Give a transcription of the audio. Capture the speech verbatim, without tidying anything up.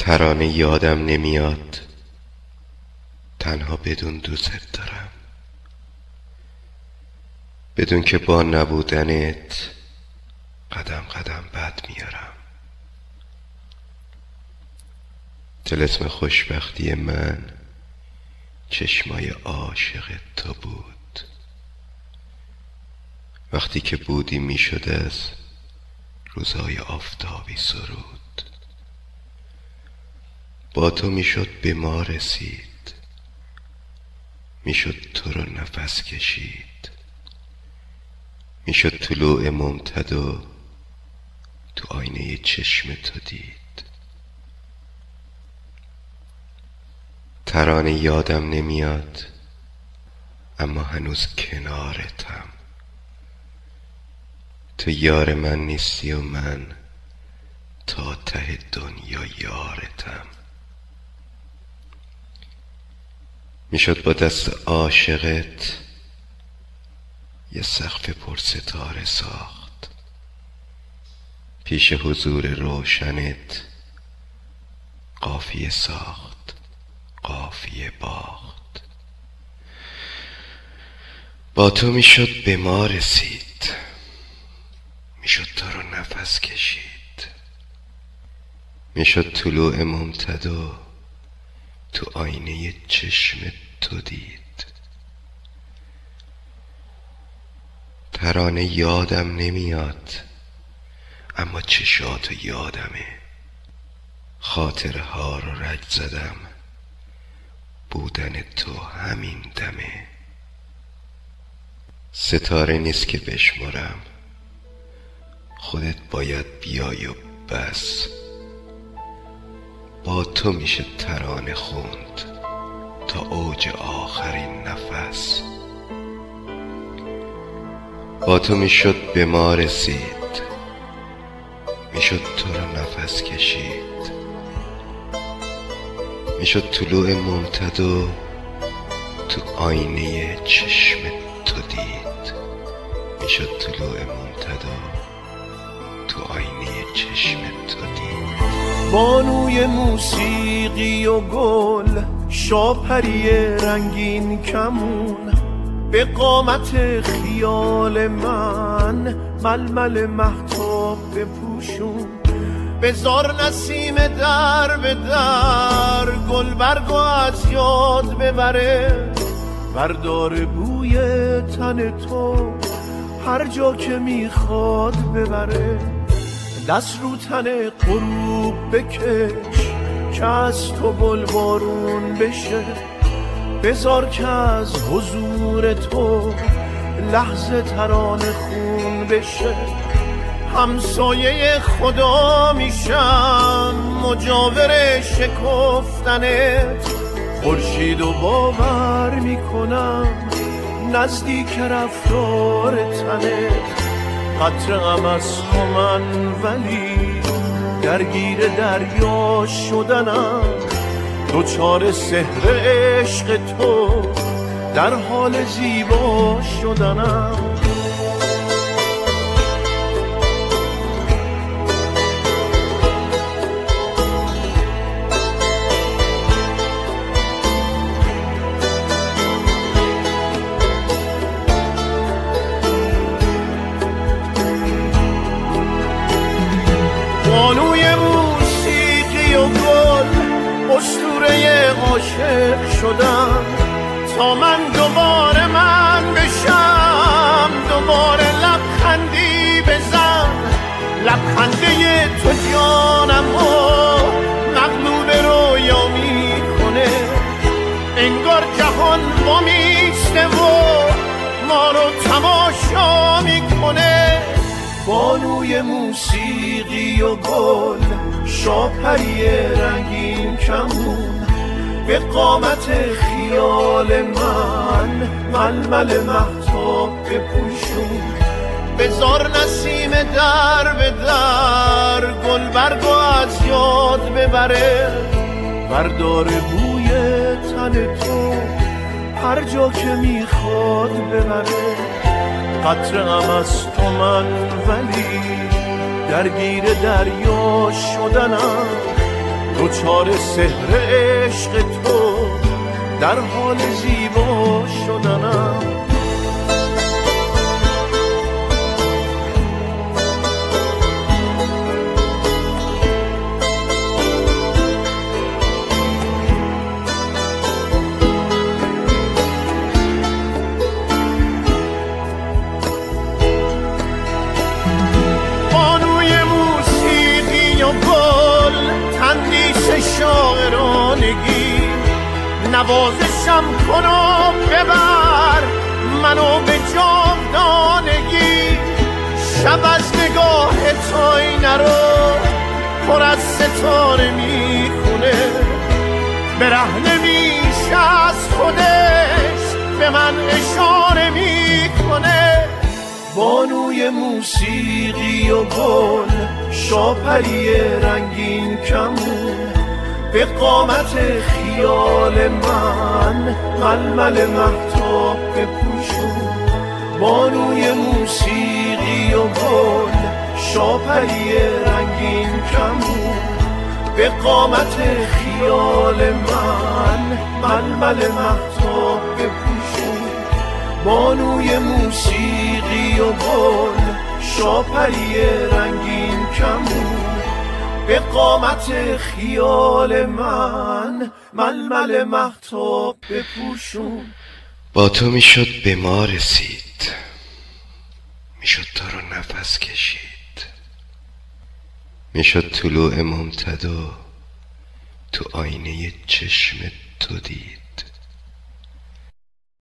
ترانه یادم نمیاد تنها بدون دوست دارم، بدون که با نبودنت قدم قدم بد میارم. طلسم خوشبختی من چشمای عاشق تو بود، وقتی که بودی میشد از روزای آفتابی سرود. با تو میشد به ما رسید، میشد تو رو نفس کشید، میشد طلوع ممتد تو آینه چشم تو دید. ترانه یادم نمیاد اما هنوز کنارتم. تو یار من نیستی و من تا ته دنیا یارتم. میشد با دست عاشقت یه سقف پر ستاره ساخت، پیش حضور روشنت قافیه ساخت، قافیه باخت. با تو میشد به ما رسید، میشد تو رو نفس کشید، میشد طلوع ممتد تو آینه چشم تو دید. ترانه یادم نمیاد اما چشاتو یادمه. خاطره ها رو رگ زدم، بودن تو همین دمه. ستاره نیست که بشمرم، خودت باید بیای و بس. با تو میشه ترانه خوند تا اوج آخرین نفس. با تو میشد به ما رسید، میشد تو رو نفس کشید، میشد طلوع ممتد تو آینه چشم تو دید. میشد طلوع ممتد تو آینه چشم تو دید. بانوی موسیقی و گل، شاپری رنگین کمون، به قامت خیال من ململ مهتاب بپوشون. بزار نسیم در به در گل برگو از یاد ببره. بردار بوی تن تو هر جا که میخواد ببره. دست رو تن غروب بکش که از تو بلبارون بشه. بذار که از حضور تو لحظه ترانه خون بشه. همسایه خدا میشم مجاور شکفتنت. خورشید و باور میکنم نزدیک رفتار تنت. قطره غم از تو من ولی درگیر دریا شدنم. دوچار سحر عشق تو در حال زیبا شدنم. بانوی موسیقی و گل، اسطوره عاشق شدم تا من دوباره من بشم. دوباره لبخندی بزن، لبخنده تو جانم و مغلوب رویا میکنه. انگار جهان با میسته و ما رو تماشا میکنه. بانوی موسیقی و گل، شاپری رنگین کمون، به قامت خیال من ململ مهتاب بپوشون. بزار نسیم در به در گل برگو از یاد ببره. بردار بوی تن تو هر جا که میخواد ببره. قطره غم از تو من ولی درگیر دریا شدنم. دوچار سحر عشق تو در حال زیبا شدنم. شاعرانگی نوازشم کن و ببر منو به جاودانگی. شب از نگاه تو آینه رو پر از ستاره میخونه، برهنه میشه از خودش به من اشاره میکنه. بانوی موسیقی و گل، شاپری رنگین کمون، به قامت خیال من ململ مهتاب بپوشون. بانوی موسیقی و گل، شاپری رنگین کمون، به قامت خیال من ململ مهتاب بپوشون. بانوی موسیقی و گل، شاپری رنگین کمون، به قامت خیال من ململ مهتاب بپوشون. با تو میشد به ما رسید، میشد تو رو نفس کشید، میشد طلوع ممتد و تو آینه چشم تو دید.